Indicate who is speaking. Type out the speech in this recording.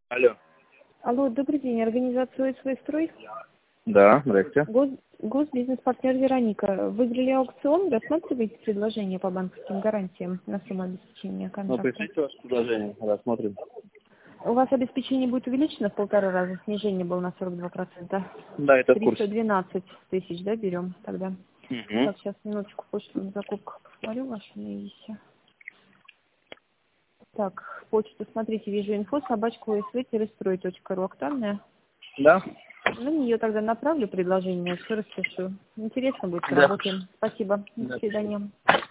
Speaker 1: Алло.
Speaker 2: Алло, добрый день. Организация ОСВ «Строй».
Speaker 1: Да, здрасте.
Speaker 2: Госбизнес-партнер Вероника. Выиграли аукцион, рассматриваете предложение по банковским гарантиям на сумму обеспечения
Speaker 1: Ну,
Speaker 2: контракта?
Speaker 1: пришлите ваше предложение, рассмотрим.
Speaker 2: У вас обеспечение будет увеличено в 1,5 раза, снижение было на 42%.
Speaker 1: Да, это в курсе.
Speaker 2: 312 тысяч, да, берем тогда?
Speaker 1: Угу.
Speaker 2: Так, сейчас минуточку почту на закупках посмотрю вашу на ИСе. Так, почту, смотрите, вижу инфо, @osv-строй.ру, актуальная.
Speaker 1: Да?
Speaker 2: На нее тогда направлю предложение, все распишу. Интересно будет,
Speaker 1: Да.
Speaker 2: поработаем. Спасибо. До
Speaker 1: Да.
Speaker 2: свидания.